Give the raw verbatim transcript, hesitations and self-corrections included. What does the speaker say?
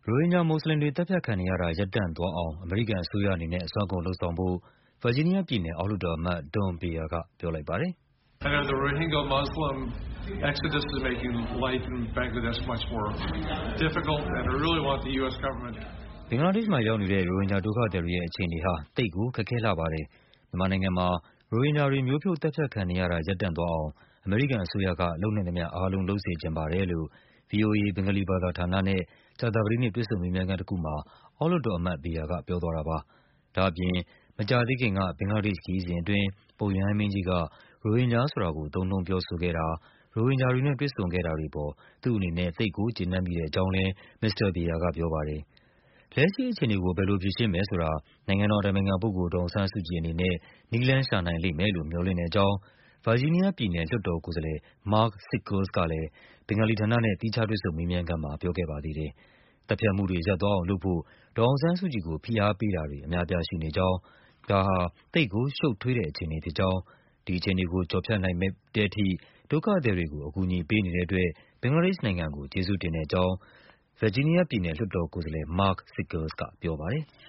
ရိုဟင်ဂျာမွတ်စလင်တွေသတ်ဖြတ်ခံနေရတာရပ်တန့်သွားအောင်အမေရိကန်အစိုးရအနေနဲ့အစွမ်းကုန်လုပ်ဆောင်ဖို့ ဗာဂျီးနီးယားပြည်နယ်အောက်လွှတ်တော်အမတ် Tom Beyer ကပြောလိုက်ပါတယ်။ “ဘင်္ဂလားဒေ့ရှ်မှာရောက်နေတဲ့ ရိုဟင်ဂျာဒုက္ခသည်တွေရဲ့အခြေအနေဟာ သိပ်ကိုခက်ခဲလှပါတယ်။ မြန်မာနိုင်ငံမှာ ရိုဟင်ဂျာတွေ မျိုးဖြုတ်သတ်ဖြတ်ခံနေရတာ ရပ်တန့်သွားအောင် အမေရိကန်အစိုးရက လုပ်နိုင်သမျှအားလုံး လုပ်စေချင်ပါတယ်” လို့ ဗွီအိုအေ ဘင်္ဂလီဘာသာဌာနနဲ့ ကြာသပတေးနေ့ တွေ့ဆုံမေးမြန်းခန်းတခုမှာ အောက်လွှတ်တော်အမတ် Beyer ကပြောသွားတာပါ။ ဒါ့အပြင် မကြာသေးခင်က ဘင်္ဂလားဒေ့ရှ်ခရီးစဉ်အတွင်း ပုပ်ရဟန်းမင်းကြီးက ရိုဟင်ဂျာဆိုတာကို သုံးနှုန်းပြောဆိုခဲ့တာ၊ ရိုဟင်ဂျာတွေနဲ့ တွေ့ဆုံခဲ့တာတွေအပေါ် သူ့အနေနဲ့ သိပ်ကိုကျေနပ်မိတဲ့အကြောင်းလည်း မစ္စတာ Beyer ကပြောပါတယ်။ လက်ရှိအခြေအနေကို ဘယ်လိုဖြေရှင်းမယ်ဆိုတာ နိုင်ငံတော်အတိုင်ပင်ခံပုဂ္ဂိုလ် ဒေါ်အောင်ဆန်းစုကြည်အနေနဲ့ နည်းလမ်းရှာနိုင်လိမ့်မယ်လို့ မျှော်လင့်တဲ့အကြောင်း ဗာဂျီးနီးယားပြည်နယ် လွှတ်တော်ကိုယ်စားလှယ် Mark Sickles ကလည်း ဘင်္ဂလီဌာနနဲ့ သီးခြားတွေ့ဆုံမေးမြန်းခန်းမှာ ပြောခဲ့ပါသေးတယ်။ သတ်ဖြတ်မှုတွေရပ်သွားအောင်လုပ်ဖို့ ဒေါ်အောင်ဆန်းစုကြည်ကို ဖိအားပေးတာတွေ အများအပြားရှိနေကြောင်း၊ ဒါဟာ သိပ်ကိုရှုပ်ထွေးတဲ့အခြေအနေဖြစ်ကြောင်း၊ ဒီအခြေအနေကို ကျော်ဖြတ်နိုင်တဲ့အထိ ဒုက္ခသည်တွေကို အကူအညီပေးနေတဲ့အတွက် ဘင်္ဂလားဒေ့ရှ်နိုင်ငံကို ကျေးဇူးတင်တဲ့အကြောင်း ဗာဂျီးနီးယားပြည်နယ် လွှတ်တော်ကိုယ်စားလှယ် Mark Sickles ကပြောပါတယ်။